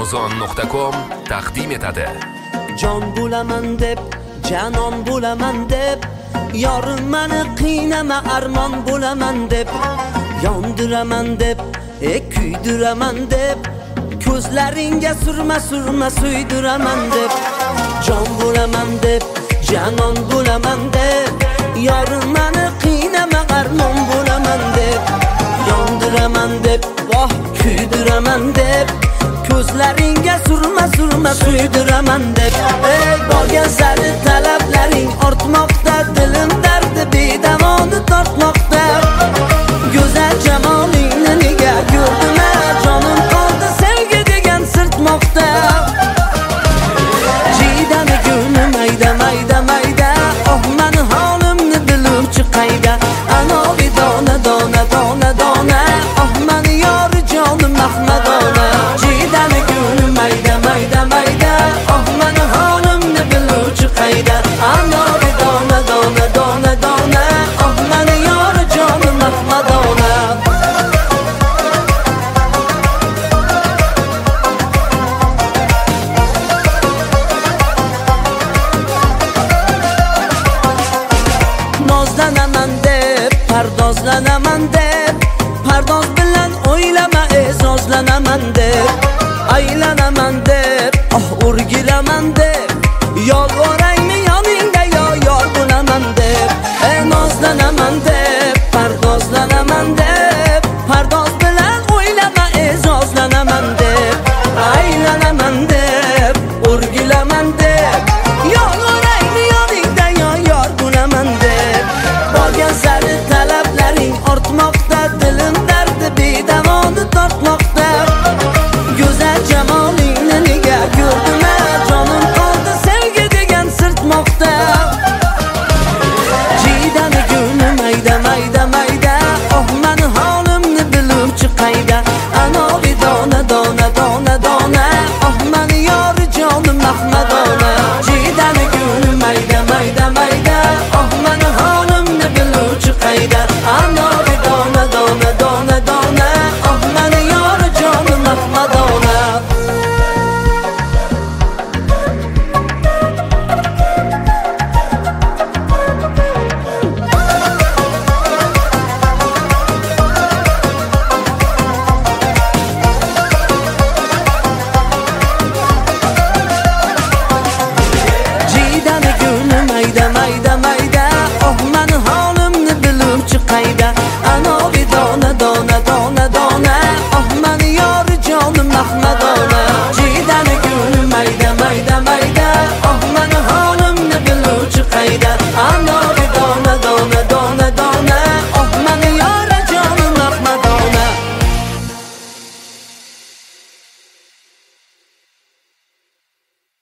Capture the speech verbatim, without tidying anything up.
amazon nuqta com taqdim etadi. Jon bo'laman deb, janon bo'laman deb, yorim meni qiynama, armon bo'laman deb, yondiraman deb, e kuydiraman deb, ko'zlaringga surma surma suydiraman deb. Jon bo'laman deb, janon bo'laman deb, yorim meni qiynama, armon bo'laman deb, yondiraman deb, voh kuydiraman deb, ko'zlaringga surma surma suydiraman deb. Ey borgan sari talablaring ortmoqda, dilim dardi bedavoni tortmoqda. Go'zal jamolingni nega ko'rdim, jonim qoldi sevgi degan sirtmoqda. Jiydani ko'nglim mayda mayda mayda, oh meni holimni biluvchi qayda. Anovi dona dona dona dona, oh meni yori jonim mahmadona. Jiydani ko'nglim mayda mayda mayda, oh meni holimni biluvchi qayda. Anovi dona dona dona dona, oh meni yori jonim mahmadona. Nozlanaman deb, pardozlanaman deb, pardoz bilan o'ylama e'zozlanaman deb, aylanaman deb, oh urgilaman deb, yolvoraymi yoningda yo yor bo'laman deb. E nozlanaman deb, pardozlanaman deb, pardoz bilan o'ylama e'zozlanaman deb, aylanaman deb, urgilaman deb, yolvoraymi yoningda yo yor bo'laman deb. Borgan sari talablaring ortmoqda, dilim dardi bedavoni tortmoqda. Go'zal jamolingni nega ko'rdim, jonim qoldi sevgi degan sirtmoqda. Jiydani ko'nglim mayda mayda mayda, oh meni holimni biluvchi qayda. Anovi dona dona dona dona, oh meni yori jonim mahmadona. Jiydani ko'nglim mayda mayda mayda, oh meni holimni biluvchi qayda. Anovi dona dona dona dona, oh meni yori jonim mahmadona. Jiydani ko'nglim mayda mayda mayda, oh meni holimni biluvchi qayda. Ano